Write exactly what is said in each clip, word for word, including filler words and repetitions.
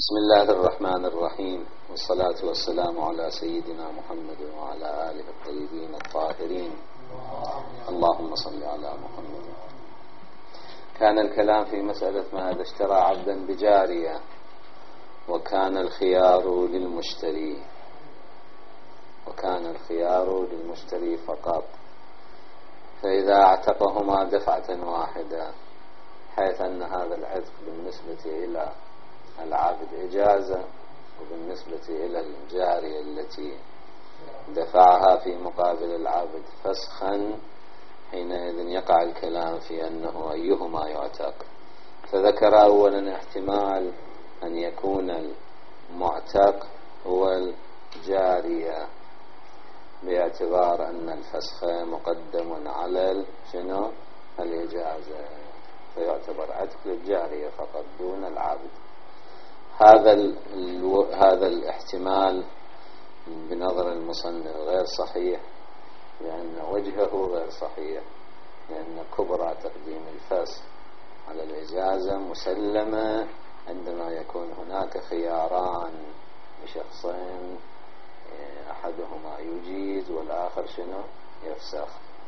بسم الله الرحمن الرحيم، والصلاة والسلام على سيدنا محمد وعلى آله الطيبين الطاهرين. اللهم صل على محمد. كان الكلام في مسألة ما إذا اشترى عبدا بجارية وكان الخيار للمشتري وكان الخيار للمشتري فقط، فإذا اعتقهما دفعة واحدة، حيث أن هذا العتق بالنسبة إلى العبد إجازة وبالنسبة إلى الجارية التي دفعها في مقابل العبد فسخا، حينئذ يقع الكلام في أنه أيهما يعتق. فذكر أولا احتمال أن يكون المعتق هو الجارية باعتبار أن الفسخ مقدم على شنو الإجازة، فيعتبر عتق للجارية فقط دون العبد. هذا الو... هذا الاحتمال بنظر المصنف غير صحيح، لأن وجهه غير صحيح، لأن كبرى تقديم الفسخ على الإجازة مسلمة عندما يكون هناك خياران لشخصين، أحدهما يجيز والآخر شنو يفسخ.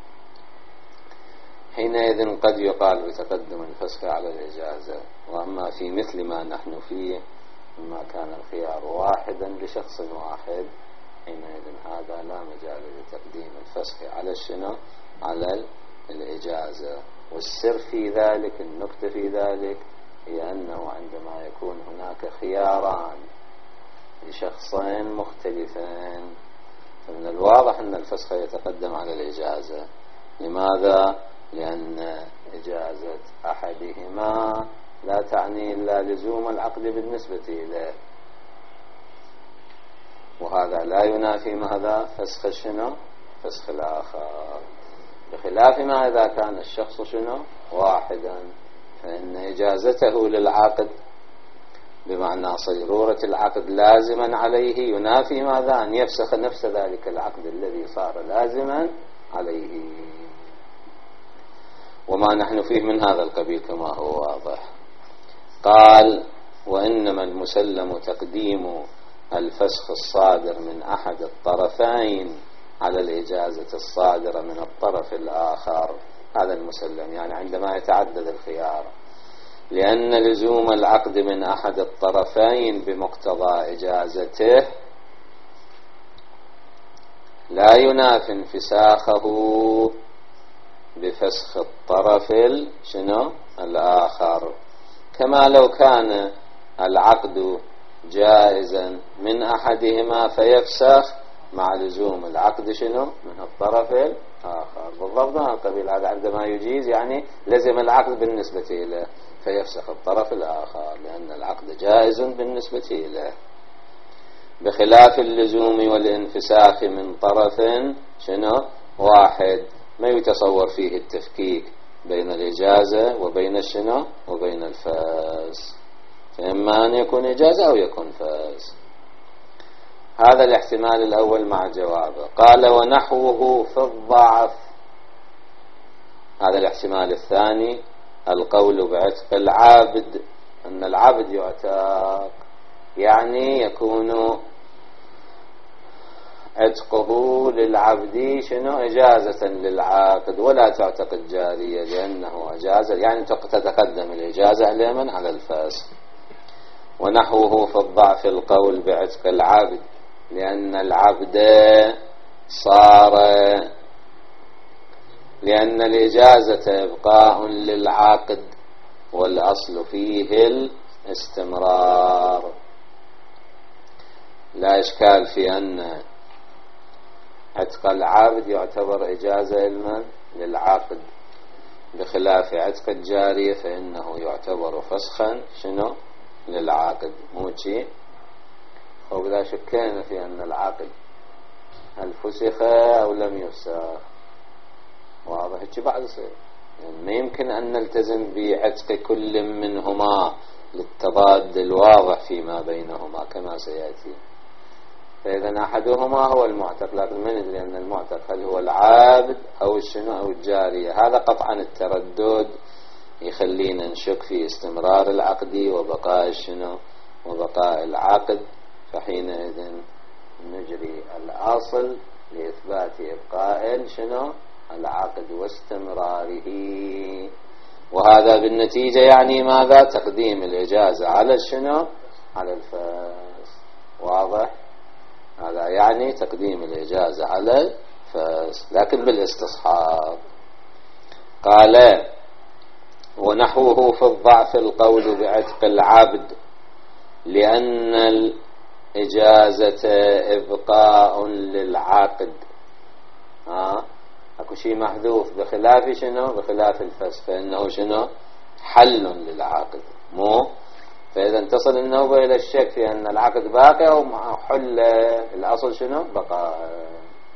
حينئذ قد يقال بتقدم الفسخ على الإجازة. وأما في مثل ما نحن فيه، مما كان الخيار واحدا لشخص واحد، حينئذ هذا لا مجال لتقديم الفسخ على الشنو على الإجازة. والسر في ذلك، النكتة في ذلك، هي أنه عندما يكون هناك خياران لشخصين مختلفين، فمن الواضح أن الفسخ يتقدم على الإجازة. لماذا؟ لأن إجازة أحدهما لا تعني إلا لزوم العقد بالنسبة إليه، وهذا لا ينافي ماذا؟ فسخ شنو؟ فسخ الآخر. بخلاف ما إذا كان الشخص شنو؟ واحدا، فإن إجازته للعقد بمعنى صيرورة العقد لازما عليه ينافي ماذا؟ أن يفسخ نفس ذلك العقد الذي صار لازما عليه. وما نحن فيه من هذا القبيل كما هو واضح. قال: وإنما المسلم تقديم الفسخ الصادر من أحد الطرفين على الإجازة الصادرة من الطرف الآخر. هذا المسلم، يعني عندما يتعدد الخيار، لأن لزوم العقد من أحد الطرفين بمقتضى إجازته لا ينافي انفساخه بفسخ الطرف شنو الآخر، كما لو كان العقد جائزا من أحدهما فيفسخ مع لزوم العقد شنو من الطرف الآخر. بالضبط هذا القبيل. هذا عندما يجيز يعني لزم العقد بالنسبة إليه فيفسخ الطرف الآخر، لأن العقد جائز بالنسبة إليه، بخلاف اللزوم والانفساخ من طرف شنو واحد، ما يتصور فيه التفكيك بين الإجازة وبين الشنو وبين الفاس، فإما أن يكون إجازة أو يكون فاس. هذا الاحتمال الأول مع جوابه. قال: ونحوه في الضعف. هذا الاحتمال الثاني، القول بعتق العابد، أن العبد يعتق، يعني يكون عتقه للعبد شنو إجازة للعاقد، ولا تعتق الجارية لأنه إجازة، يعني تتقدم الإجازة لمن على الفاسق. ونحوه في الضعف القول بعتق العبد، لأن العبد صار لأن الإجازة إبقاء للعاقد، والأصل فيه الاستمرار. لا إشكال في أن عتق العبد يعتبر إجازة لمن؟ للعاقد، بخلاف عتق الجارية فإنه يعتبر فسخا شنو للعاقد. مو شيء وبلا شكينا في أن العاقد هل فسخ أو لم يفسخ. واضح هيك بعد يصير، يعني ما يمكن أن نلتزم بعتق كل منهما للتضاد الواضح فيما بينهما كما سيأتي. فإذا أحدهما هو المعتق، لكن ما ندري أن المعتق هل هو العابد أو الشنو أو الجارية. هذا قطعا التردد يخلينا نشك في استمرار العقد وبقاء الشنو وبقاء العقد، فحينئذ نجري الأصل لإثبات إبقاء شنو العقد واستمراره. وهذا بالنتيجة يعني ماذا؟ تقديم الإجازة على شنو على الفسخ. واضح؟ هذا يعني تقديم الإجازة على الفسخ لكن بالاستصحاب. قال ونحوه في الضعف القول بعتق العبد لأن الإجازة إبقاء للعقد. ها اكو شيء محذوف بخلاف شنو بخلاف الفسخ، فإنه شنو حل للعقد مو. فإذا تصل النوبة إلى الشك في أن العقد باقي أو حل، الأصل شنو بقاء،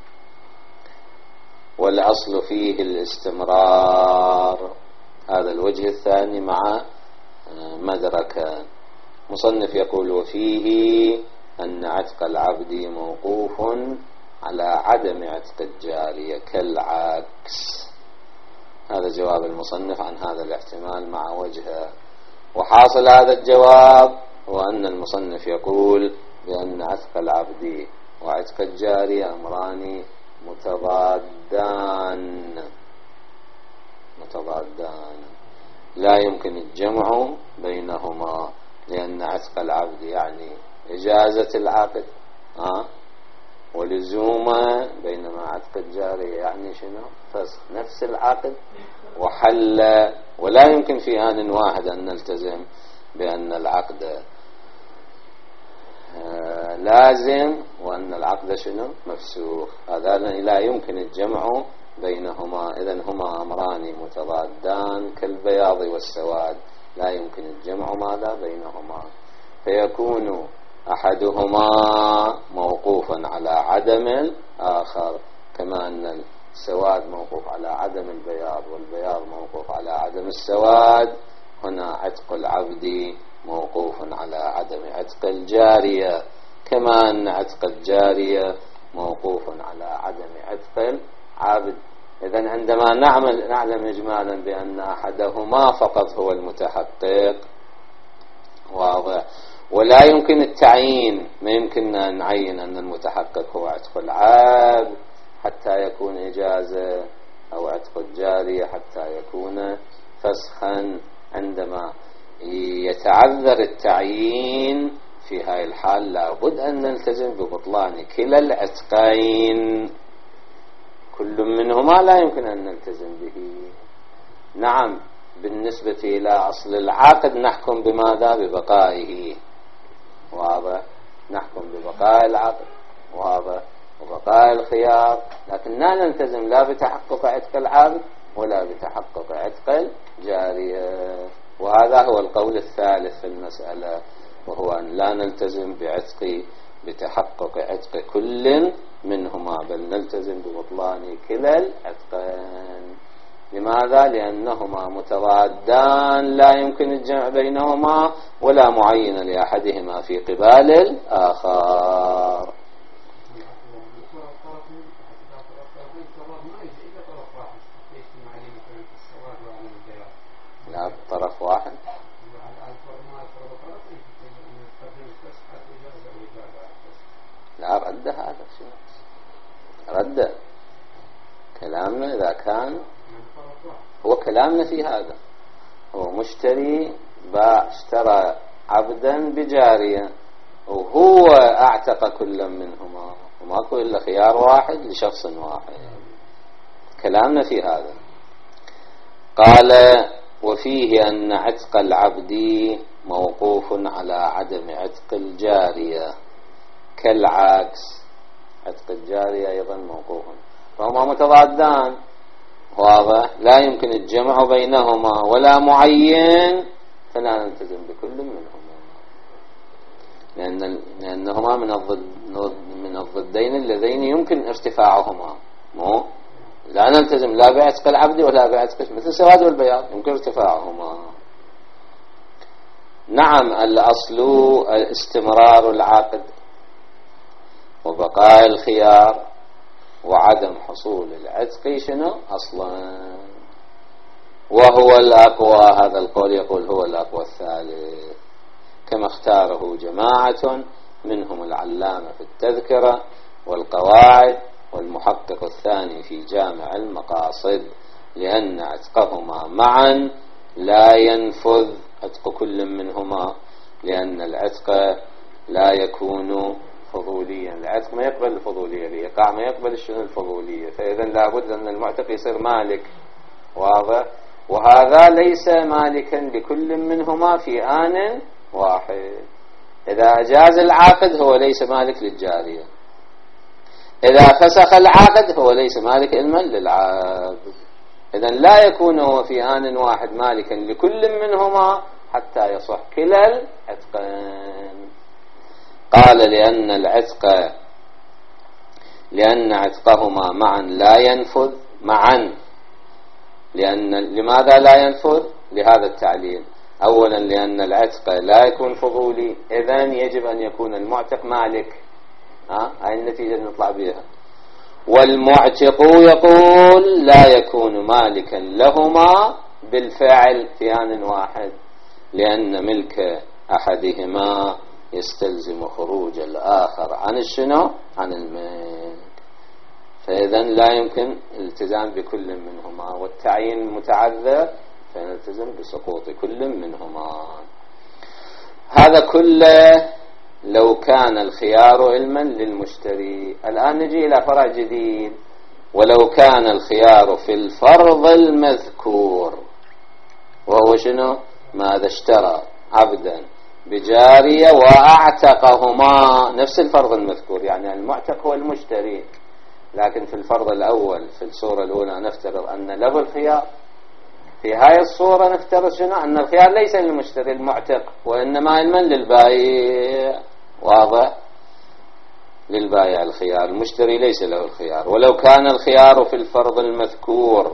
والأصل فيه الاستمرار. هذا الوجه الثاني مع مدركان. مصنف يقول وفيه أن عتق العبد موقوف على عدم عتق الجارية كالعكس. هذا جواب المصنف عن هذا الاحتمال مع وجهه. وحاصل هذا الجواب هو أن المصنف يقول بأن عتق العبد وعتق الجارية أمران متضادان متضادان لا يمكن الجمع بينهما، لأن عتق العبد يعني إجازة العقد ها ولزومه، بينما عتق الجارية يعني شنو فسخ نفس العقد وحل. ولا يمكن في آن واحد أن نلتزم بأن العقد لازم وأن العقد شنو مفسوخ. هذا لا يمكن الجمع بينهما. إذن هما أمران متضادان كالبياض والسواد، لا يمكن الجمع ماذا بينهما، فيكون أحدهما موقوفا على عدم الآخر، كما أن السواد موقوف على عدم البياض والبياض موقوف على عدم السواد. هنا عتق العبد موقوف على عدم عتق الجارية، كما أن عتق الجارية موقوف على عدم عتق العبد. إذن عندما نعمل نعلم إجمالا بأن أحدهما فقط هو المتحقق، واضح، ولا يمكن التعيين، ما يمكن أن نعين أن المتحقق هو عتق العبد حتى يكون إجازة أو عتق الجارية حتى يكون فسخا. عندما يتعذر التعيين في هاي الحال لابد أن نلتزم ببطلان كلا العتقين، كل منهما لا يمكن أن نلتزم به. نعم بالنسبة إلى أصل العقد نحكم بماذا؟ ببقائه، واضح، نحكم ببقاء العقد، واضح، وبقاء الخيار، لكن لا نلتزم لا بتحقق عتق العبد ولا بتحقق عتق الجارية. وهذا هو القول الثالث في المسألة، وهو أن لا نلتزم بعتق بتحقق عتق كل منهما، بل نلتزم ببطلان كلا العتقين. لماذا؟ لأنهما متضادان لا يمكن الجمع بينهما ولا معين لأحدهما في قبال الآخر. لا طرف واحد، لا رد هذا شيء رد كلامنا. إذا كان هو كلامنا في هذا، هو مشتري باع اشترى عبدا بجارية وهو اعتق كل منهما وماكو إلا خيار واحد لشخص واحد، كلامنا في هذا. قال وفيه أن عتق العبد موقوف على عدم عتق الجارية كالعكس، عتق الجارية أيضا موقوف، فهما متضادان، واضح، لا يمكن الجمع بينهما ولا معين، فلا نلتزم بكل منهما، لأن لأنهما من الضد من الضدين اللذين يمكن ارتفاعهما، مو لا نلتزم لا بعتق العبد ولا بعتق مثل السواد والبياض يمكن ارتفاعهما. نعم الأصل استمرار العقد وبقاء الخيار وعدم حصول العتق شنو أصلا، وهو الأقوى. هذا القول يقول هو الأقوى الثالث، كما اختاره جماعة منهم العلامة في التذكرة والقواعد والمحقق الثاني في جامع المقاصد، لأن عتقهما معا لا ينفذ عتق كل منهما، لأن العتق لا يكون فضوليا. العتق ما يقبل الفضولية، الإيقاع ما يقبل الشنو الفضولية، فإذا لابد أن المعتق يصير مالك. واضح؟ وهذا ليس مالكا لكل منهما في آن واحد. إذا أجاز العاقد هو ليس مالك للجارية، إذا فسخ العاقد هو ليس مالك علما للعاقد. إذا لا يكون هو في آن واحد مالكا لكل منهما حتى يصح كلا العتقين. قال لأن العتق لأن عتقهما معا لا ينفذ معا. لأن لماذا لا ينفذ؟ لهذا التعليل. أولا لأن العتق لا يكون فضولي، إذن يجب أن يكون المعتق مالك. ها؟ هاي النتيجة اللي نطلع بها. والمعتق يقول لا يكون مالكا لهما بالفعل في آن واحد، لأن ملك أحدهما يستلزم خروج الآخر عن الشنو؟ عن الملك. فإذا لا يمكن الالتزام بكل منهما، والتعيين متعذر فنلتزم بسقوط كل منهما. هذا كله لو كان الخيار علما للمشتري. الآن نجي إلى فرع جديد. ولو كان الخيار في الفرض المذكور، وهو شنو؟ ماذا اشترى عبدا بجارية وأعتقهما، نفس الفرض المذكور، يعني المعتق هو المشتري، لكن في الفرض الأول في الصورة الأولى نفترض أن له الخيار. في هاي الصورة نفترض شنو؟ أن الخيار ليس للمشتري المعتق، وإنما علما للبائع. واضح؟ للبائع الخيار، المشتري ليس له الخيار. ولو كان الخيار في الفرض المذكور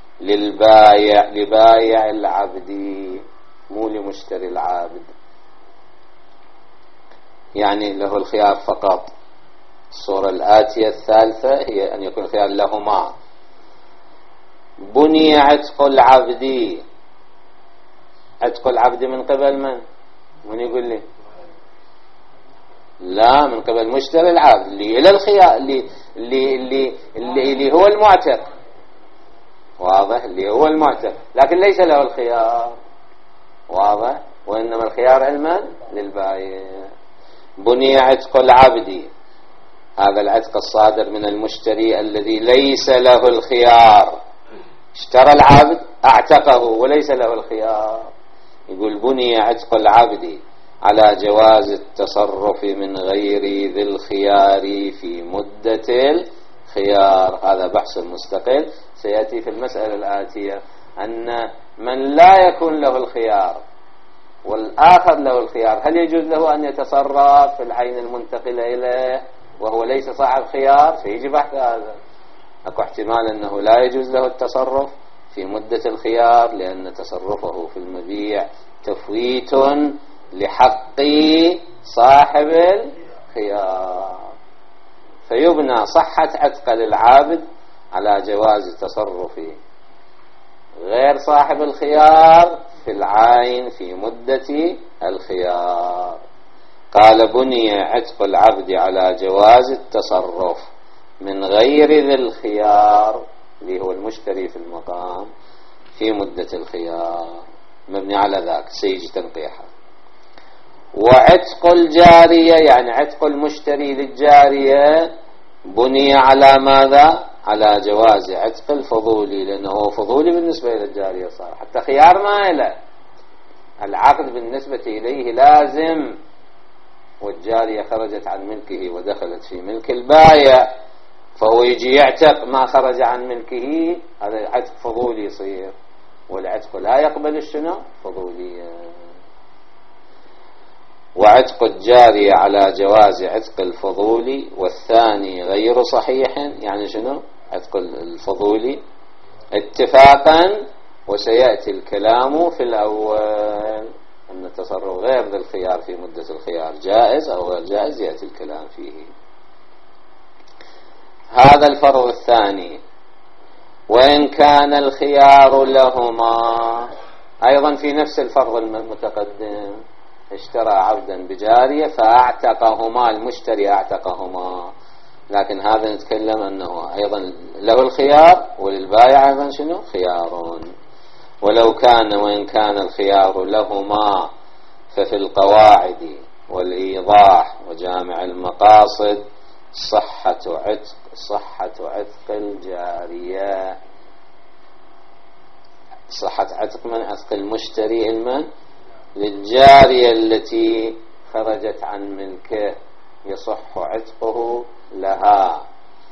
للبائع لبائع العبد، مو لمشتري العبد، يعني له الخيار فقط. الصورة الآتية الثالثة هي أن يكون الخيار لهما. بني عتق العبد. عتق العبد من قبل من؟ من يقول لي؟ لا، من قبل مشتري العبد اللي إلى الخيار اللي اللي اللي اللي, اللي هو المعتق. واضح؟ اللي هو المعتق، لكن ليس له الخيار. واضح؟ وإنما الخيار علما للبائع. بني عتق العبد، هذا العتق الصادر من المشتري الذي ليس له الخيار. اشترى العبد اعتقه وليس له الخيار. يقول بني عتق العبد على جواز التصرف من غير ذي الخيار في مدة الخيار. هذا بحث مستقل سيأتي في المسألة الآتية، أن من لا يكون له الخيار والآخر له الخيار، هل يجوز له أن يتصرف في العين المنتقلة إليه وهو ليس صاحب خيار؟ سيجي بحث هذا. أكو احتمال أنه لا يجوز له التصرف في مدة الخيار، لأن تصرفه في المبيع تفويت لحق صاحب الخيار، فيبنى صحة عتق للعابد على جواز تصرف غير صاحب الخيار في العين في مدة الخيار. قال بني عتق العبد على جواز التصرف من غير ذي الخيار، اللي هو المشتري في المقام، في مدة الخيار، مبني على ذاك سيجي تنقيحه. وعتق الجارية، يعني عتق المشتري للجارية، بني على ماذا؟ على جواز عتق الفضولي، لأنه فضولي بالنسبة إلى الجارية صار، حتى خيار ما له. العقد بالنسبة إليه لازم، والجارية خرجت عن ملكه ودخلت في ملك البائع، فهو يجي يعتق ما خرج عن ملكه، هذا عتق فضولي يصير، والعتق لا يقبل الشنو؟ فضوليا. وعتق الجارية على جواز عتق الفضولي، والثاني غير صحيح، يعني شنو؟ عتق الفضولي اتفاقا، وسيأتي الكلام في الأول أن التصرف غير ذي الخيار في مدة الخيار جائز أو غير جائز، يأتي الكلام فيه. هذا الفرض الثاني. وإن كان الخيار لهما، أيضا في نفس الفرض المتقدم، اشترى عبدا بجارية فأعتقهما، المشتري أعتقهما، لكن هذا نتكلم أنه أيضا له الخيار وللبائع أيضا شنو خيار. ولو كان وإن كان الخيار لهما ففي القواعد والإيضاح وجامع المقاصد صحة عتق صحة عتق الجارية، صحة عتق من عتق المشتري المن للجارية التي خرجت عن ملكه يصح عتقه لها،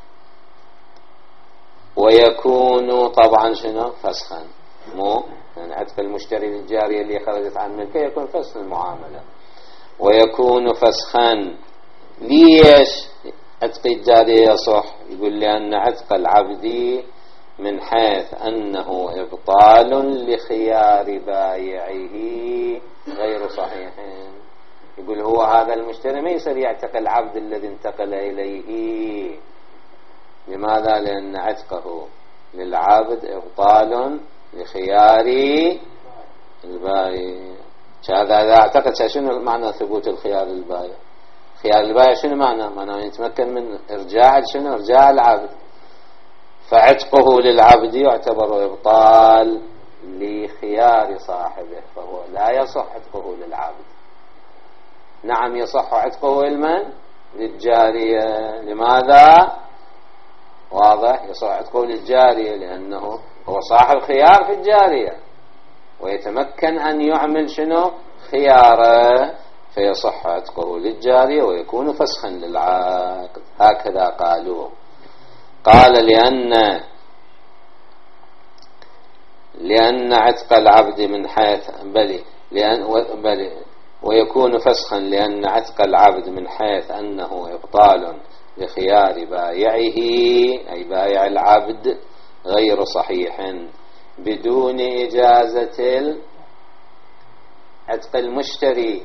ويكون طبعا شنو فسخا، مو يعني عتق المشتري للجارية اللي خرجت عن ملكه يكون فسخ المعاملة، ويكون فسخا. ليش عتق الجارية يصح؟ يقول لأن عتق العبد من حيث أنه إبطال لخيار بائعه غير صحيح. يقول هو هذا المشتري ما يصير يعتق العبد الذي انتقل إليه. لماذا؟ لأن عتقه للعبد إبطال لخيار البائع. هذا إذا اعتقد شنو معنى ثبوت الخيار للبائع؟ خيار البائع شنو معنى؟ معناه يتمكن من إرجاع شنو إرجاع العبد، فعتقه للعبد يعتبر إبطال لخيار صاحبه، فهو لا يصح عتقه للعبد. نعم يصح عتقه لمن؟ للجارية. لماذا؟ واضح، يصح عتقه للجارية لأنه هو صاحب خيار في الجارية ويتمكن أن يعمل شنو خياره، فيصح عتقه للجارية ويكون فسخا للعقد. هكذا قالوا. قال لأن لأن عتق العبد من حيث بل لأن بل ويكون فسخا لأن عتق العبد من حيث أنه إبطال لخيار بائعه أي بائع العبد غير صحيح بدون إجازة عتق المشتري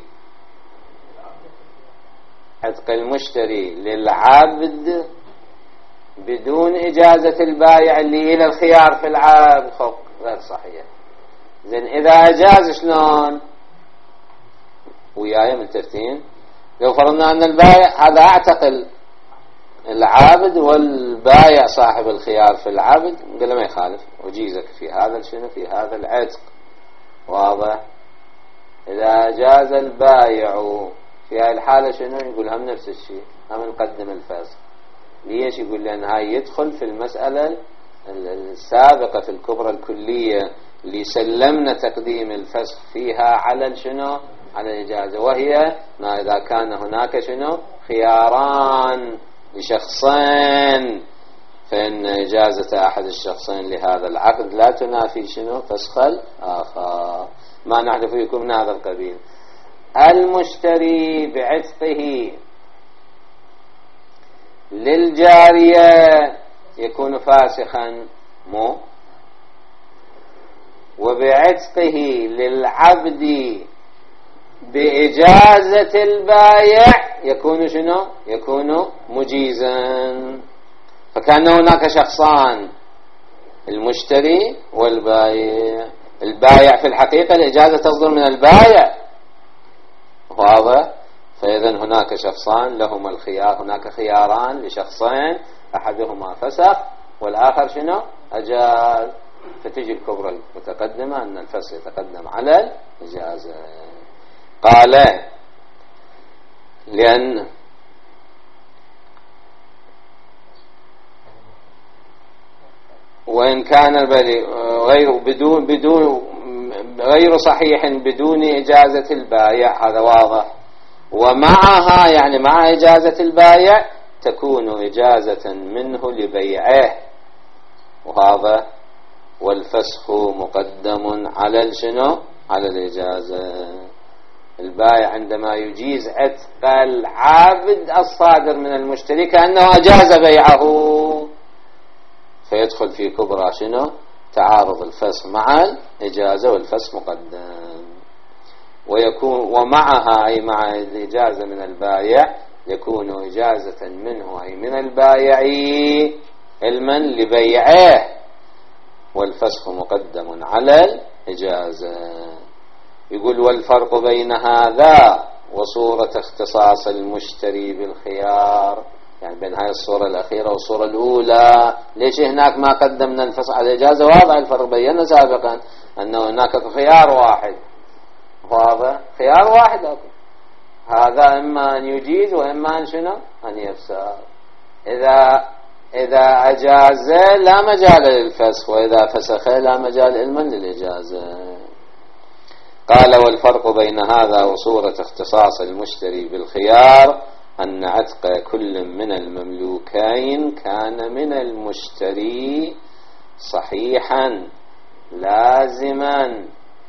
عتق المشتري للعبد بدون إجازة البائع اللي إلى الخيار في العبد خب غير صحيح. زين إذا أجاز شلون؟ وياي متفقين؟ لو فرضنا أن البائع هذا اعتقل العابد والبائع صاحب الخيار في العبد، قال ما يخالف وجيزك في هذا شنو في هذا العتق. واضح؟ إذا أجاز البائع في هذه الحالة شنو يقول؟ هم نفس الشيء، هم نقدم الفسخ. ليش؟ يقول لأن هاي يدخل في المسألة السابقة في الكبرى الكلية اللي سلمنا تقديم الفسخ فيها على شنو على الإجازة، وهي ما إذا كان هناك شنو خياران لشخصين، فإن إجازة أحد الشخصين لهذا العقد لا تنافي شنو فسخ الآخر. ما نعرف يكون من هذا القبيل. المشتري بعتقه للجارية يكون فاسخا مو، وبعتقه للعبد بإجازة البائع يكون شنو يكون مجيزا. فكان هناك شخصان المشتري والبائع. البائع في الحقيقة الإجازة تصدر من البائع، واضح؟ فإذا هناك شخصان لهما الخيار، هناك خياران لشخصين، أحدهما فسخ والآخر شنو أجاز. فتجي الكبرى المتقدمة أن الفسخ يتقدم على الإجازة. قال لأن وإن كان البلي غير بدون بدون غير صحيح بدون إجازة البائع، هذا واضح. ومعها يعني مع إجازة البائع تكون إجازة منه لبيعه، وهذا والفسخ مقدم على الشنو على الإجازة. البائع عندما يجيز عتق العابد الصادر من المشتري كأنه أجاز بيعه، فيدخل في كبرى شنو تعارض الفسخ مع الإجازة، والفسخ مقدم. ويكون ومعها أي مع الإجازة من البائع يكون إجازة منه أي من البائع المن لبيعه، والفسخ مقدم على الإجازة. يقول والفرق بين هذا وصورة اختصاص المشتري بالخيار، يعني بين هاي الصورة الأخيرة والصورة الأولى. ليش هناك ما قدمنا الفصل على الإجازة؟ واضح الفرق، بينا سابقا أنه هناك خيار واحد، واضح خيار واحد أكو. هذا إما أن يجيز وإما أن شنو أن يفسخ. إذا إذا أجاز لا مجال للفسخ، وإذا فسخ لا مجال علما للإجازة. قال والفرق بين هذا وصورة اختصاص المشتري بالخيار أن عتق كل من المملوكين كان من المشتري صحيحا لازما،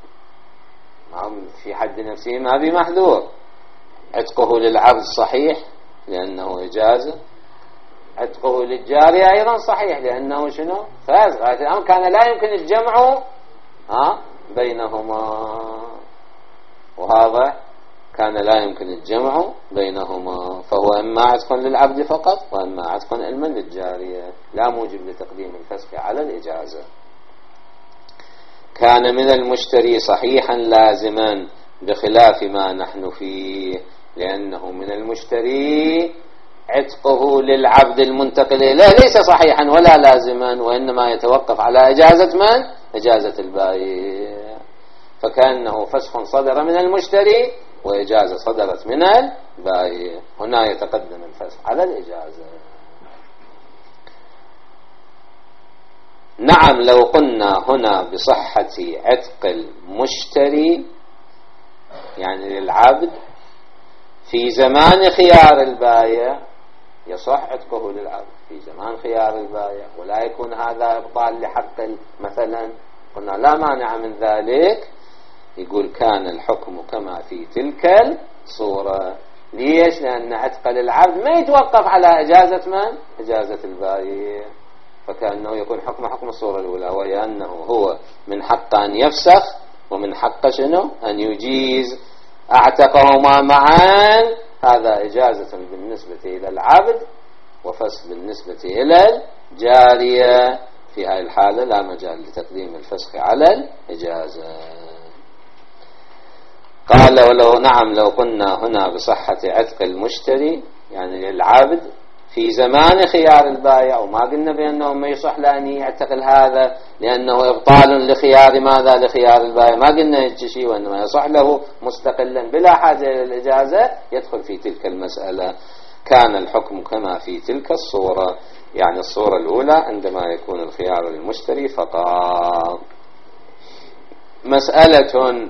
في حد نفسه ما بمحذور. عتقه للعبد صحيح لأنه إجازة، عتقه للجارية أيضا صحيح لأنه شنو فاز. الأمر كان لا يمكن الجمع ها بينهما، وهذا كان لا يمكن الجمع بينهما، فهو إما عتق للعبد فقط وإما عتق علما للجارية، لا موجب لتقديم الفسخ على الإجازة. كان من المشتري صحيحا لازما بخلاف ما نحن فيه، لأنه من المشتري عتقه للعبد المنتقل إليه ليس صحيحا ولا لازما، وإنما يتوقف على إجازة من؟ إجازة البائع. فكأنه فسخ صدر من المشتري وإجازة صدرت من البائع، هنا يتقدم الفسخ على الإجازة. نعم لو قلنا هنا بصحة عتق المشتري يعني للعبد في زمان خيار البائع، يصح عتقه للعبد في زمان خيار البائع ولا يكون هذا إبطال لحق مثلا، قلنا لا مانع من ذلك. يقول كان الحكم كما في تلك الصورة. ليش؟ لأن عتق للعبد ما يتوقف على إجازة من؟ إجازة البائع، فكأنه يكون حكم حكم الصورة الأولى، وهي أنه هو من حق أن يفسخ ومن حق شنو أن يجيز. اعتقهما معا، هذا إجازة بالنسبة إلى العبد وفسخ بالنسبة إلى الجارية. في هذه الحالة لا مجال لتقديم الفسخ على الإجازة. قال ولو نعم لو قلنا هنا بصحة عتق المشتري يعني للعبد في زمان خيار البائع، وما قلنا بأنه ما يصح لأن يعتقل هذا لأنه إبطال لخيار ماذا لخيار البائع، ما قلنا هيك شيء، وإنما يصح له مستقلا بلا حاجة إلى الإجازة يدخل في تلك المسألة. كان الحكم كما في تلك الصورة، يعني الصورة الأولى عندما يكون الخيار للمشتري فقط. مسألة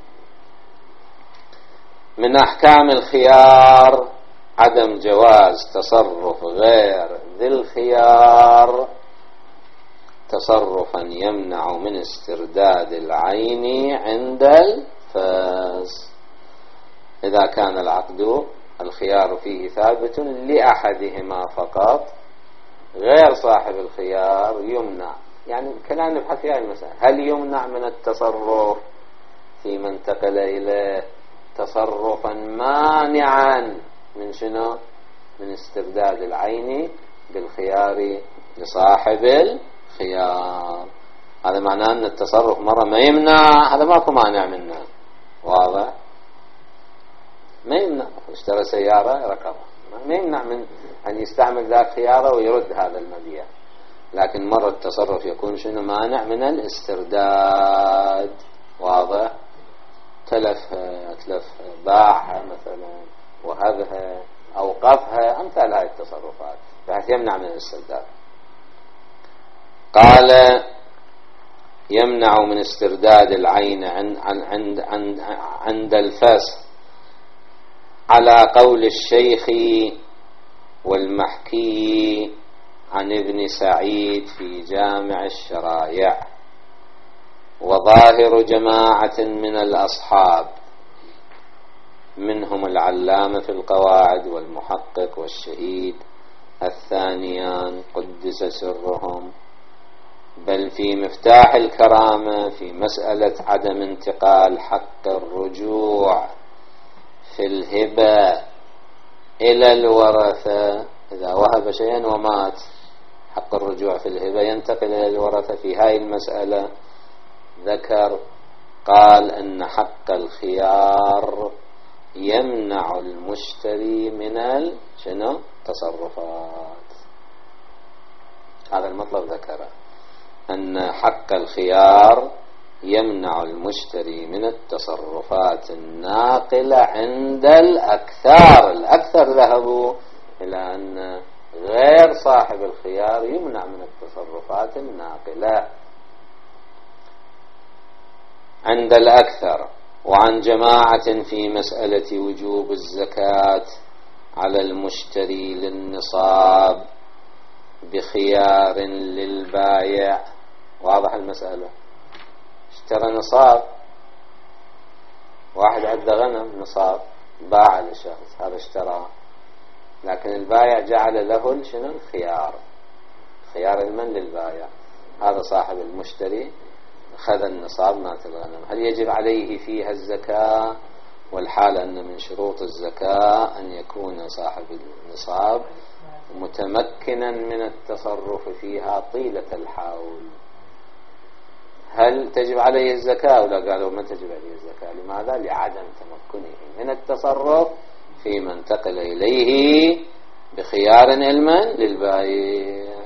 من أحكام الخيار عدم جواز تصرف غير ذي الخيار تصرفا يمنع من استرداد العين عند الفاس، إذا كان العقد الخيار فيه ثابت لأحدهما فقط غير صاحب الخيار يمنع. يعني كلام نبحث في هذه المسألة، هل يمنع من التصرف في من انتقل إليه تصرفا مانعا من شنو؟ من استرداد العين بالخيار لصاحب الخيار. هذا معناه أن التصرف مرة ما يمنع، هذا ماكو مانع منه، واضح؟ ما يمنع، اشترى سيارة ركبها، ما يمنع من أن يستعمل ذاك خياره ويرد هذا المبيع، لكن مرة التصرف يكون شنو؟ مانع من الاسترداد، واضح؟ تلفها تلفها باعها مثلا وهبها أوقفها، أمثال هذه التصرفات بحيث يمنع من الاسترداد. قال يمنع من استرداد العين عند عند عند عند الفسخ على قول الشيخ والمحكي عن ابن سعيد في جامع الشرائع، وظاهر جماعة من الأصحاب منهم العلامة في القواعد والمحقق والشهيد الثانيان قدس سرهم، بل في مفتاح الكرامة في مسألة عدم انتقال حق الرجوع في الهبة إلى الورثة. إذا وهب شيئا ومات حق الرجوع في الهبة ينتقل إلى الورثة. في هاي المسألة ذكر قال أن حق الخيار يمنع المشتري من شنو تصرفات. هذا المطلب ذكره، أن حق الخيار يمنع المشتري من التصرفات الناقلة عند الأكثر. الأكثر ذهبوا إلى أن غير صاحب الخيار يمنع من التصرفات الناقلة عند الأكثر. وعن جماعة في مسألة وجوب الزكاة على المشتري للنصاب بخيار للبايع. واضح المسألة؟ اشترى نصاب، واحد عنده غنم نصاب باع لشخص، هذا اشترى، لكن البايع جعل له شنو الخيار، خيار المن للبايع. هذا صاحب المشتري أخذ النصاب مات الغنم، هل يجب عليه فيها الزكاة؟ والحال أن من شروط الزكاة أن يكون صاحب النصاب متمكنا من التصرف فيها طيلة الحول. هل تجب عليه الزكاة ولا قالوا ما تجب عليه الزكاة؟ لماذا؟ لعدم تمكنه من التصرف فيما انتقل إليه بخيار علما للبائع.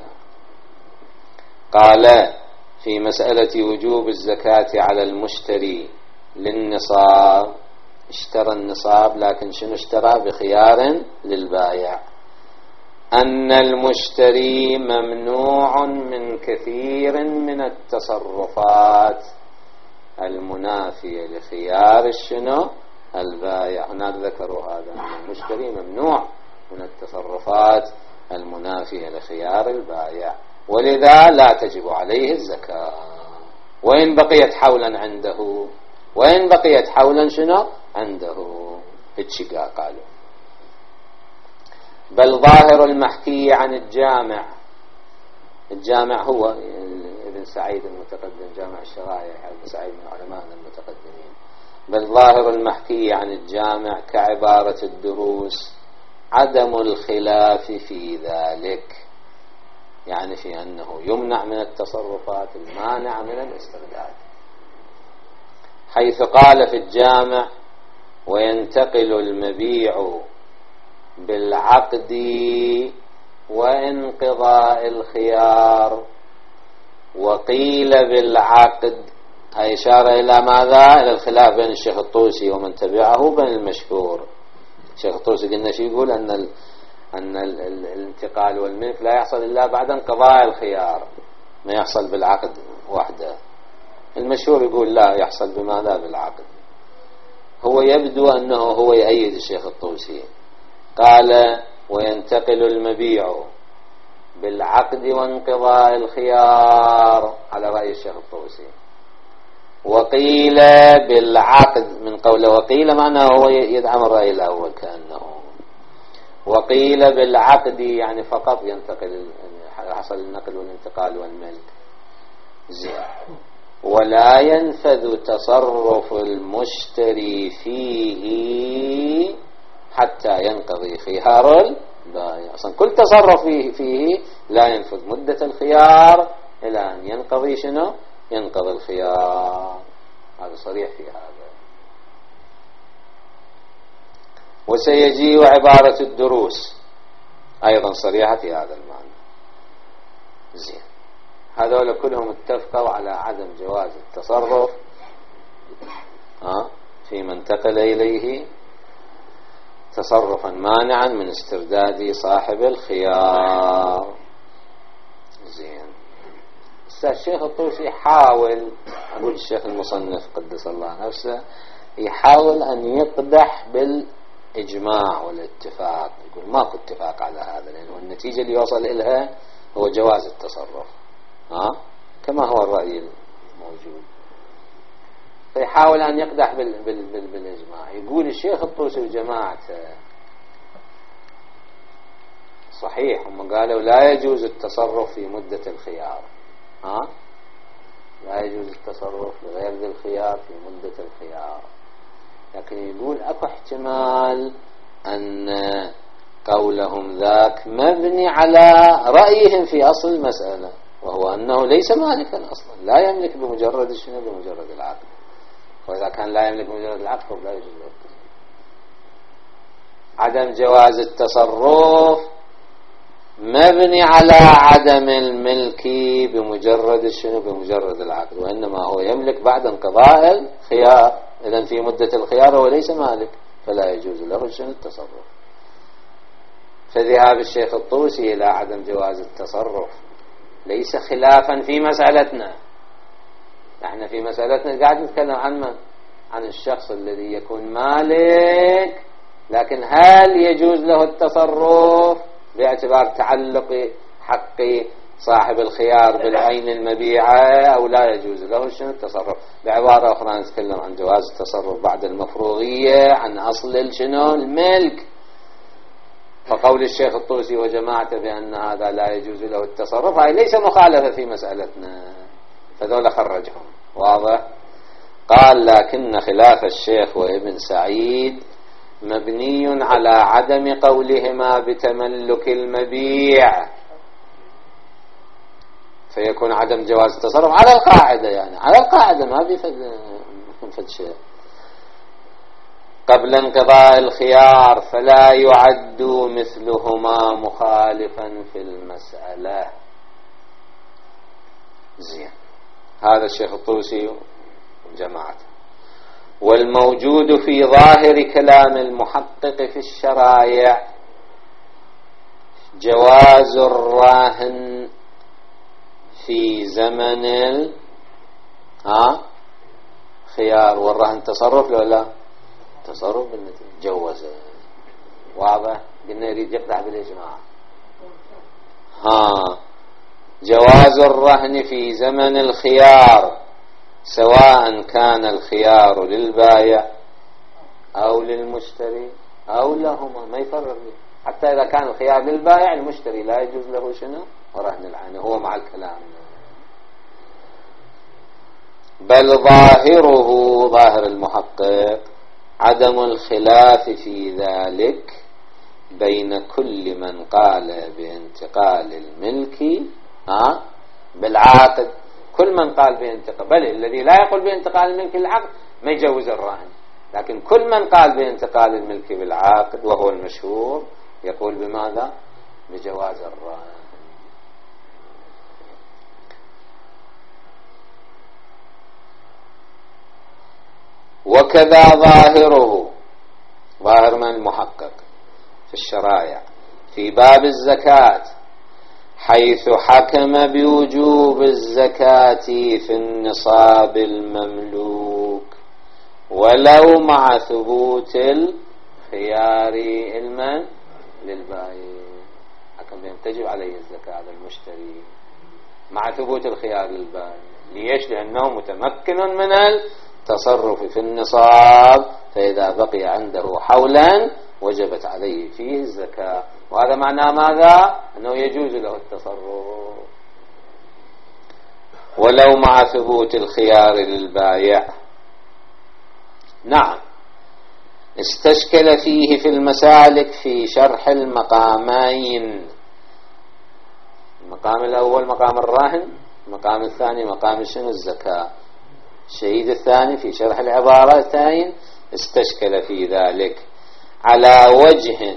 قال في مسألة وجوب الزكاة على المشتري للنصاب، اشترى النصاب لكن شنو اشترى؟ بخيار للبائع. أن المشتري ممنوع من كثير من التصرفات المنافية لخيار الشنو البائع. هناك ذكروا هذا، أن المشتري ممنوع من التصرفات المنافية لخيار البائع، ولذا لا تجب عليه الزكاة وإن بقيت حولا عنده، وإن بقيت حولا شنو عنده. اتشقا قالوا. بل ظاهر المحكي عن الجامع، الجامع هو ابن سعيد المتقدم، جامع الشرائع ابن سعيد من علماء المتقدمين. بل ظاهر المحكي عن الجامع كعبارة الدروس عدم الخلاف في ذلك، يعني في أنه يمنع من التصرفات المانعة من الاسترداد، حيث قال في الجامع وينتقل المبيع بالعقد وانقضاء الخيار. وقيل بالعقد، هي إشارة إلى ماذا؟ إلى الخلاف بين الشيخ الطوسي ومن تبعه بين المشهور. الشيخ الطوسي قلنا شو يقول؟ أن ال أن ال ال الانتقال والملك لا يحصل إلا بعد انقضاء الخيار، ما يحصل بالعقد وحده. المشهور يقول لا، يحصل بماذا؟ بالعقد. هو يبدو أنه هو يؤيد الشيخ الطوسي، قال وينتقل المبيع بالعقد وانقضاء الخيار على رأي الشيخ الطوسي. وقيل بالعقد، من قوله وقيل معناه هو يدعم الرأي الأول كأنه، وقيل بالعقد يعني فقط ينتقل، حصل النقل والانتقال والملك. زين. ولا ينفذ تصرف المشتري فيه حتى ينقضي خيار البائع. أصلا كل تصرف فيه, فيه لا ينفذ مدة الخيار إلى أن ينقضي شنو؟ ينقضي الخيار. هذا صريح في هذا. وسيجيء عبارة الدروس أيضا صريحة في هذا المعنى. زين. هذول كلهم اتفقوا على عدم جواز التصرف في من انتقل إليه تصرفا مانعا من استرداد صاحب الخيار. زين. الشيخ الطوسي حاول، أقول الشيخ المصنف قدس الله نفسه، يحاول أن يقدح بالإجماع والاتفاق، يقول ماكو اتفاق على هذا، لأنه النتيجة اللي يوصل إلها هو جواز التصرف، ها كما هو الرأي الموجود. فيحاول أن يقدح بال بال بال بالإجماع. يقول الشيخ الطوسي وجماعته صحيح، هم قالوا لا يجوز التصرف في مدة الخيار، ها لا يجوز التصرف لغير ذي الخيار في مدة الخيار، لكن يقول أكو احتمال أن قولهم ذاك مبني على رأيهم في أصل المسألة، وهو أنه ليس مالكا أصلا، لا يملك بمجرد شنو؟ بمجرد العقد. وإذا كان لا يملك مجرد العقد لا يجوز له التصرف. عدم جواز التصرف مبني على عدم الملك بمجرد الشنو بمجرد العقد، وإنما هو يملك بعد انقضاء الخيار. إذن في مدة الخيار هو ليس مالك فلا يجوز له الشنو التصرف. فذهاب الشيخ الطوسي إلى عدم جواز التصرف ليس خلافا في مسألتنا. نحن في مسألتنا قاعد نتكلم عن من؟ عن الشخص الذي يكون مالك، لكن هل يجوز له التصرف باعتبار تعلق حق صاحب الخيار بالعين المبيعة أو لا يجوز له شنو التصرف؟ بعبارة أخرى نتكلم عن جواز التصرف بعد المفروغية عن أصل شنو الملك. فقول الشيخ الطوسي وجماعته بأن هذا لا يجوز له التصرف هاي ليس مخالفة في مسألتنا، فذول خرجهم. واضح؟ قال لكن خلاف الشيخ وابن سعيد مبني على عدم قولهما بتملك المبيع، فيكون عدم جواز التصرف على القاعدة، يعني على القاعدة ما بيفد شيء قبل انقضاء الخيار، فلا يعد مثلهما مخالفا في المسألة. زين، هذا الشيخ الطوسي وجماعته. والموجود في ظاهر كلام المحقق في الشرائع جواز الراهن في زمن ال ها خيار، والرهن تصرف لو لا تصرف بالنتيجة جوز. واضح؟ قلنا يريد يقطع بالإجماع. ها جواز الرهن في زمن الخيار سواء كان الخيار للبائع أو للمشتري أو لهما، ما يفرق لي. حتى إذا كان الخيار للبائع المشتري لا يجوز له شنو رهن العين، هو مع الكلام. بل ظاهره ظاهر المحقق عدم الخلاف في ذلك بين كل من قال بانتقال الملك ها بالعقد. كل من قال بانتقال، بل الذي لا يقول بانتقال الملك بالعقد ما يجوز الرهن، لكن كل من قال بانتقال الملك بالعقد وهو المشهور يقول بماذا؟ بجواز الرهن. وكذا ظاهره ظاهر من المحقق في الشرائع في باب الزكاة، حيث حكم بوجوب الزكاة في النصاب المملوك ولو مع ثبوت الخيار المن للبائع. حكم بأن تجب عليه الزكاة على المشتري مع ثبوت الخيار للبائع. ليش؟ لأنه متمكن من التصرف في النصاب، فإذا بقي عنده حولا وجبت عليه فيه الزكاة. وهذا معناه ماذا؟ أنه يجوز له التصرف ولو مع ثبوت الخيار للبائع. نعم، استشكل فيه في المسالك في شرح المقامين. المقام الأول مقام الراهن، المقام الثاني مقام شنو الزكاة. الشهيد الثاني في شرح العبارتين استشكل في ذلك على وجه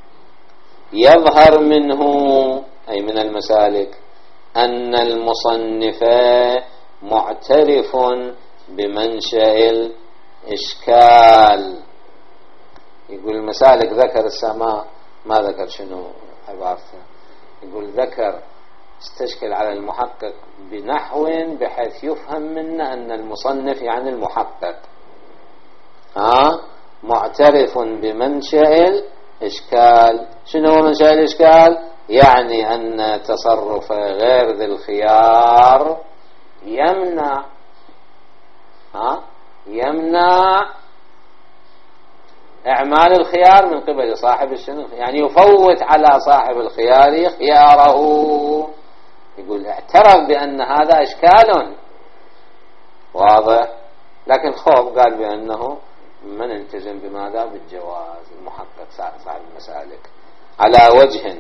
يظهر منه أي من المسالك أن المصنف معترف بمنشأ الإشكال. يقول المسالك ذكر السماء، ما ذكر شنو عبارته. يقول ذكر استشكل على المحقق بنحو بحيث يفهم منه أن المصنف يعني المحقق ها معترف بمنشأ الإشكال. شنو هو منشأ الإشكال؟ يعني أن تصرف غير ذي الخيار يمنع ها يمنع إعمال الخيار من قبل صاحب الشنو، يعني يفوت على صاحب الخيار خياره. يقول اعترف بأن هذا إشكال واضح، لكن خوف قال بأنه من التزم بماذا؟ بالجواز. المحقق صاحب المسالك على وجه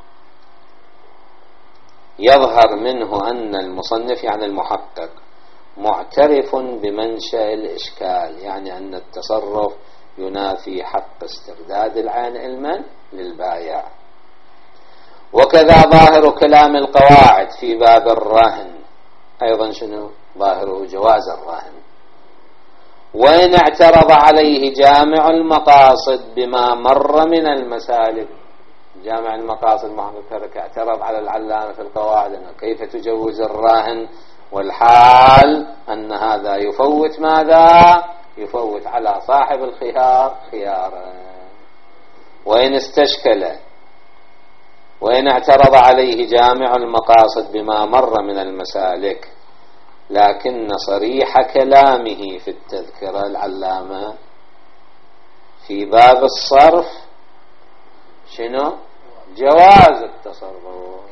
يظهر منه أن المصنف يعني المحقق معترف بمنشأ الإشكال، يعني أن التصرف ينافي حق استرداد العين علما للبائع. وكذا ظاهر كلام القواعد في باب الرهن أيضا شنو ظاهره جواز الرهن. وإن اعترض عليه جامع المقاصد بما مر من المسالك، جامع المقاصد محمد كرك اعترض على العلامة في القواعد أنه كيف تجوز الراهن والحال أن هذا يفوت ماذا؟ يفوت على صاحب الخيار خيارا. وإن استشكل وإن اعترض عليه جامع المقاصد بما مر من المسالك، لكن صريح كلامه في التذكرة العلامة في باب الصرف شنو؟ جواز التصرف.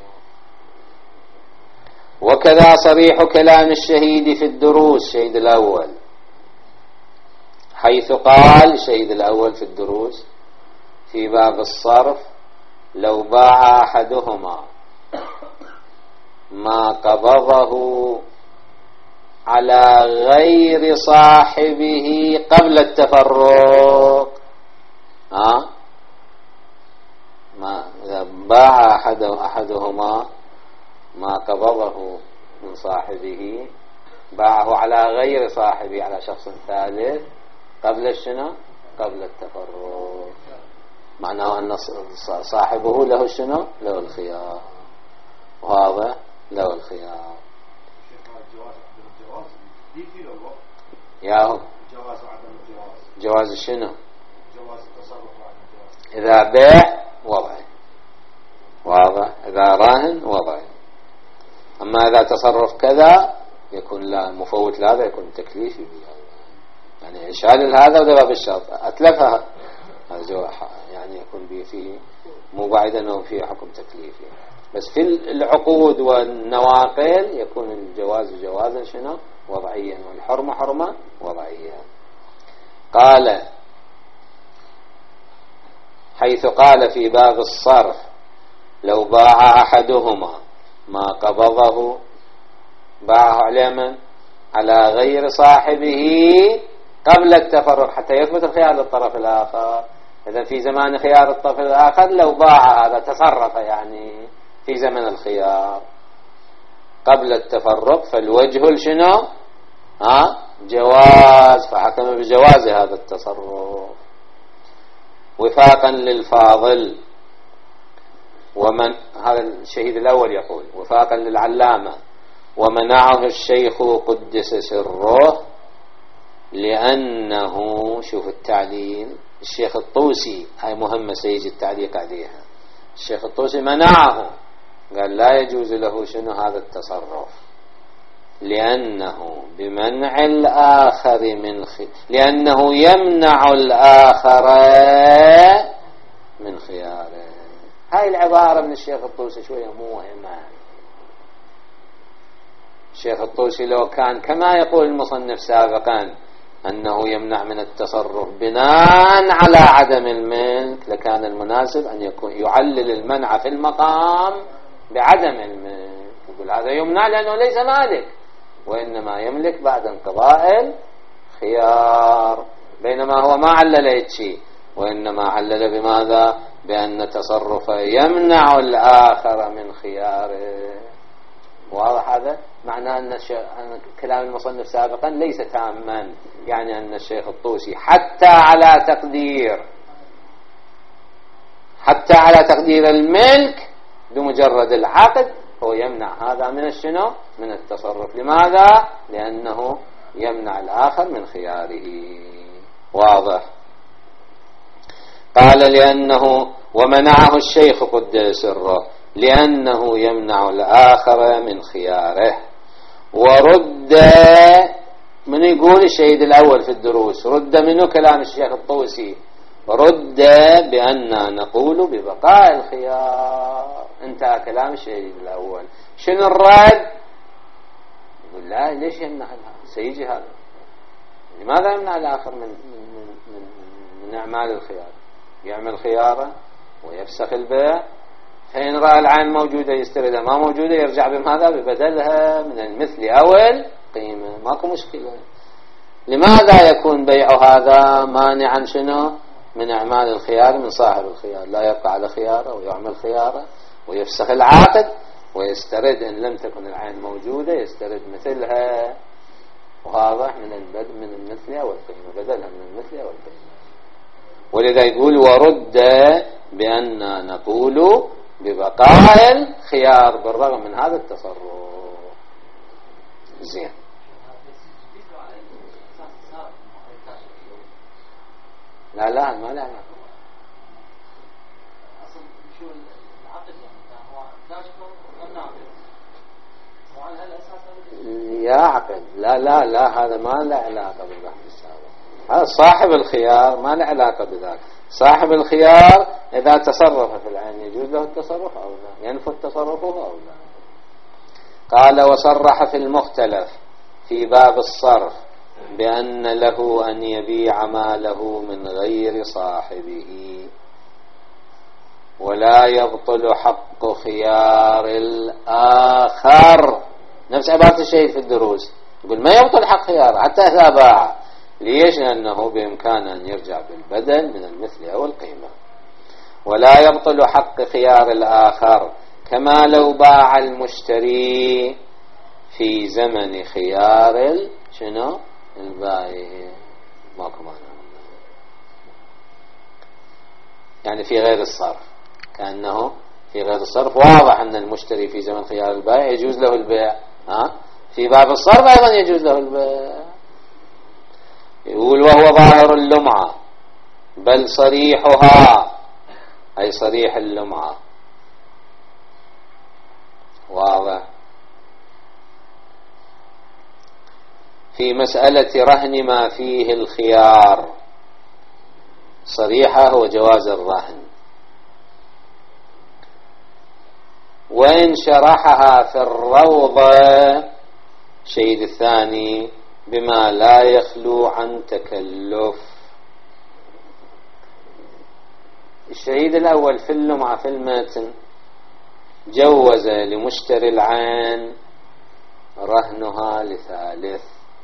وكذا صريح كلام الشهيد في الدروس شهيد الأول، حيث قال شهيد الأول في الدروس في باب الصرف: لو باع أحدهما ما قبضه على غير صاحبه قبل التفرق، ها ما باع أحد أحدهما ما قبضه من صاحبه، باعه على غير صاحبه على شخص ثالث قبل شنو؟ قبل التفرق، معناه أن صاحبه له شنو؟ له الخيار، وهذا له الخيار. يا هو جواز شنو؟ جواز التصرف إذا بيع وضعي واضح، إذا راهن وضعي. أما إذا تصرف كذا يكون لا مفوت لهذا، يكون تكليفي، يعني إشال هذا وذباب بالشرط أتلفها، هذا يعني يكون فيه مو بعيد أنه فيه حكم تكليفي. بس في العقود والنواقل يكون الجواز جوازا شنو؟ وضعيا، والحرمة حرمة وضعيا. قال حيث قال في باب الصرف: لو باع أحدهما ما قبضه، باعه على من؟ على غير صاحبه قبل التفرق حتى يثبت الخيار للطرف الآخر. إذا في زمان خيار الطرف الآخر لو باع هذا تصرف يعني في زمن الخيار قبل التفرق، فالوجه شنو؟ ها جواز، فحكم بجواز هذا التصرف وفاقا للفاضل. ومن هذا الشهيد الأول يقول وفاقا للعلامة: ومنعه الشيخ قدس سره لأنه، شوف التعليل الشيخ الطوسي، هاي مهمة سيجي التعليق عليها. الشيخ الطوسي منعه، قال لا يجوز له شنو هذا التصرف، لأنه بمنع الآخر من خي... لأنه يمنع الآخر من خياره. هاي العبارة من الشيخ الطوسي شوية مهمة. الشيخ الطوسي لو كان كما يقول المصنف سابقا أنه يمنع من التصرف بناء على عدم الملك، لكان المناسب أن يكون يعلل المنع في المقام بعدم الملك، يقول هذا يمنع لأنه ليس مالك، وإنما يملك بعد انقضاء الخيار، بينما هو ما علل شيء، وإنما علل بماذا؟ بأن تصرفه يمنع الآخر من خياره. واضح هذا؟ معناه أن, أن كلام المصنف سابقا ليس تاما، يعني أن الشيخ الطوسي حتى على تقدير حتى على تقدير الملك بمجرد العقد هو يمنع هذا من الشنو؟ من التصرف. لماذا؟ لأنه يمنع الآخر من خياره. واضح؟ قال لأنه ومنعه الشيخ قدس سره لأنه يمنع الآخر من خياره. ورد من يقول الشهيد الأول في الدروس، رد منه كلام الشيخ الطوسي، رد بأننا نقول ببقاء الخيار. انتهى كلام الشهيد الأول. شنو الرد؟ يقول لا، ليش يمنع سيجي هذا؟ لماذا يمنع الآخر من, من, من, من أعمال الخيار؟ يعمل خياره ويفسخ البيع، فإن رأى العين موجودة يستردها، ما موجودة يرجع بماذا؟ ببدلها من المثل أو قيمة ماكو مشكلة. لماذا يكون بيع هذا مانعا شنو من إعمال الخيار من صاحب الخيار؟ لا يبقى على خياره ويعمل خياره ويفسخ العقد ويسترد إن لم تكن العين موجودة يسترد مثلها، واضح، من البدل من المثل والقيمة، بدلها من المثل والقيمة. ولذا يقول ورد بأن نقول ببقاء الخيار بالرغم من هذا التصرف. زين. لا لا ما لا لا يا عقد لا لا لا هذا ما له علاقة بالبحث السابق. هذا صاحب الخيار ما له علاقة بذلك. صاحب الخيار إذا تصرف في العين يجوز له التصرف أو لا، ينفذ تصرفه أو لا. قال وصرح في المختلف في باب الصرف بأن له أن يبيع ماله من غير صاحبه ولا يبطل حق خيار الآخر. نفس عبارة الشيء في الدروس، يقول ما يبطل حق خياره حتى إذا باع. ليش؟ لأنه بإمكانه أن يرجع بالبدل من المثل أو القيمة. ولا يبطل حق خيار الآخر كما لو باع المشتري في زمن خيار شنو البائع. ماكو معنى يعني في غير الصرف، كأنه في غير الصرف واضح أن المشتري في زمن خيار البائع يجوز له البيع، ها؟ في باب الصرف أيضا يجوز له البيع. يقول وهو ظاهر اللمعة بل صريحها أي صريح اللمعة، واضح. في مسألة رهن ما فيه الخيار صريحة هو جواز الرهن. وإن شرحها في الروضة شيء الثاني بما لا يخلو عن تكلف. الشهيد الأول في اللمعة في المتن جوز لمشتري العين رهنها لثالث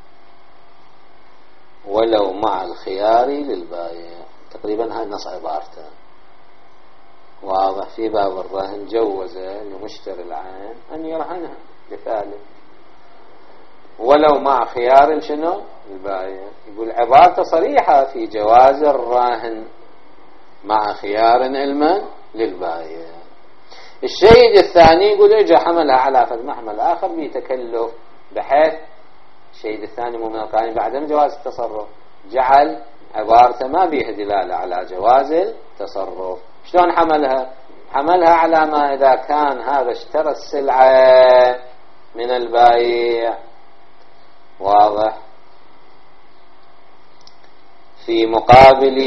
ولو مع الخيار للبائع. تقريبا هاي نص عبارته واضح. في باب الرهن جوز لمشتري العين أن يرهنها لثالث ولو مع خيار شنو البائع. يقول عبارته صريحة في جواز الراهن مع خيار علما للبائع. الشيء الثاني يقول اجى حملها على فد محمل آخر بيتكلف، بحيث الشيء الثاني مو من القائم بعدم جواز التصرف، جعل عبارته ما بيه دلالة على جواز التصرف. شلون حملها؟ حملها على ما إذا كان هذا اشترى السلعة من البائع، واضح، في مقابل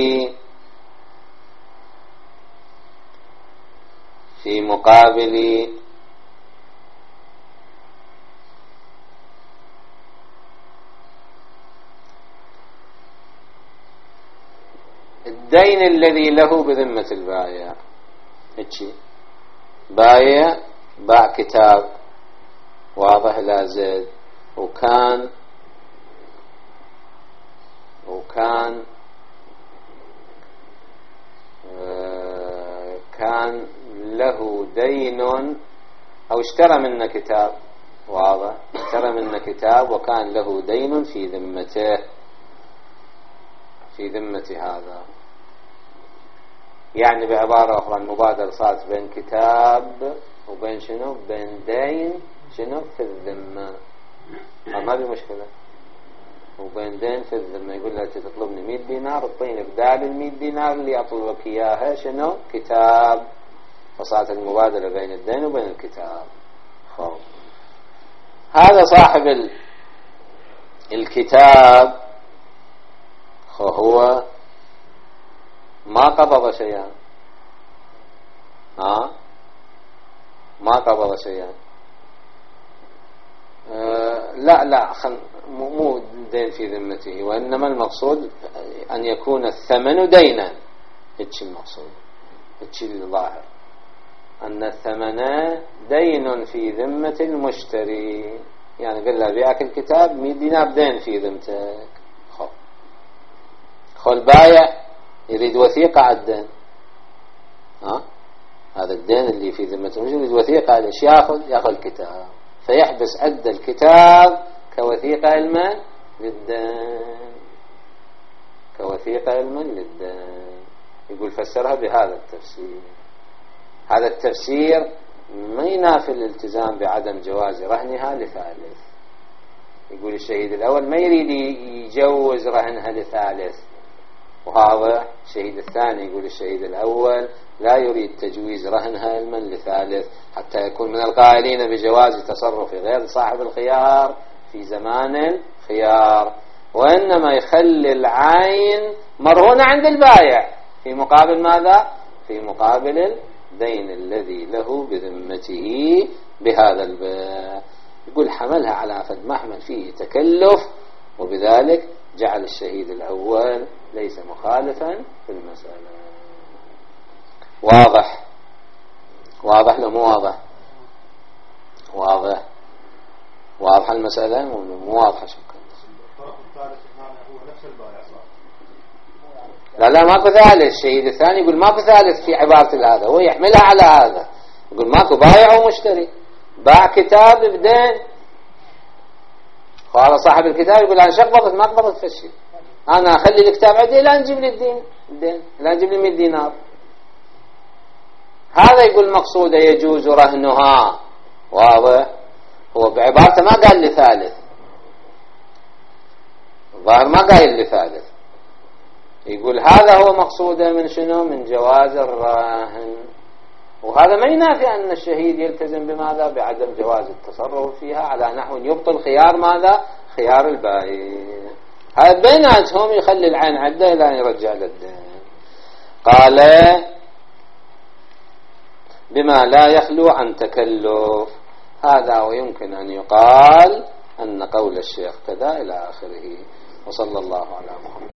في مقابل الدين الذي له بذمة البائع. هيك بايع باع كتاب واضح لا زيد، وكان وكان آه كان له دين، أو اشترى منه كتاب، واضح، اشترى منه كتاب وكان له دين في ذمته، في ذمة هذا. يعني بعبارة أخرى المبادرة صارت بين كتاب وبين شنو؟ بين دين شنو في الذمة، ما في مشكلة، وبين دين في الذمة. يقول له تطلبني مئة دينار اعطيني بدال المئة دينار اللي أطلبك إياها شنو؟ كتاب. فصارت المبادرة بين الدين وبين الكتاب. خب. هذا صاحب ال... الكتاب هو ما قبض شيئا، ها ما قبض شيئا. أه لا لا خل... مو دين في ذمته، وإنما المقصود أن يكون الثمن دينا. هيك المقصود، هيك الظاهر أن الثمن دين في ذمة المشتري. يعني قل له بيعك الكتاب مية دينار دين في ذمتك. خو خو البايع يريد وثيقة على الدين، ها هذا الدين اللي في ذمته مش يريد وثيقة، ايش ياخذ؟ ياخذ الكتاب، فيحبس عد الكتاب كوثيقة علما للدين، كوثيقة علما للدين. يقول فسرها بهذا التفسير. هذا التفسير ما ينافي الالتزام بعدم جواز رهنها لثالث. يقول الشهيد الأول ما يريد يجوز رهنها لثالث، وهذا الشهيد الثاني يقول الشهيد الأول لا يريد تجويز رهنها علما لثالث، حتى يكون من القائلين بجواز تصرف غير صاحب الخيار في زمان الخيار، وإنما يخلي العين مرهونة عند البائع في مقابل ماذا؟ في مقابل الدين الذي له بذمته بهذا البيع. يقول حملها على فد محمل فيه تكلف، وبذلك جعل الشهيد الأول ليس مخالفا في المسألة. واضح؟ واضح لو مو واضح؟ واضح واضح المسألة مو واضحة؟ شكرا. لا لا ماكو ثالث. الشهيد الثاني يقول ماكو ثالث في عبارة هذا، هو يحملها على هذا، يقول ماكو بايع ومشتري، باع كتاب بدين، قال صاحب الكتاب يقول أنا شقبضت ما قبضت في الشيء، أنا أخلي الكتاب عندي لا نجيب لي الدين الدين لا نجيب لي مئة دينار. هذا يقول مقصوده يجوز رهنها. واضح؟ هو بعبارته ما قال لي ثالث، الظاهر ما قال لي ثالث، يقول هذا هو مقصوده من شنو؟ من جواز الرهن. وهذا ما ينافي أن الشهيد يلتزم بماذا؟ بعدم جواز التصرف فيها على نحو يبطل خيار ماذا؟ خيار البائع. هذا بيناتهم يخلي العين عده لا يرجع للدين. قال بما لا يخلو عن تكلف، هذا ويمكن أن يقال أن قول الشيخ كذا إلى آخره. وصلى الله على محمد.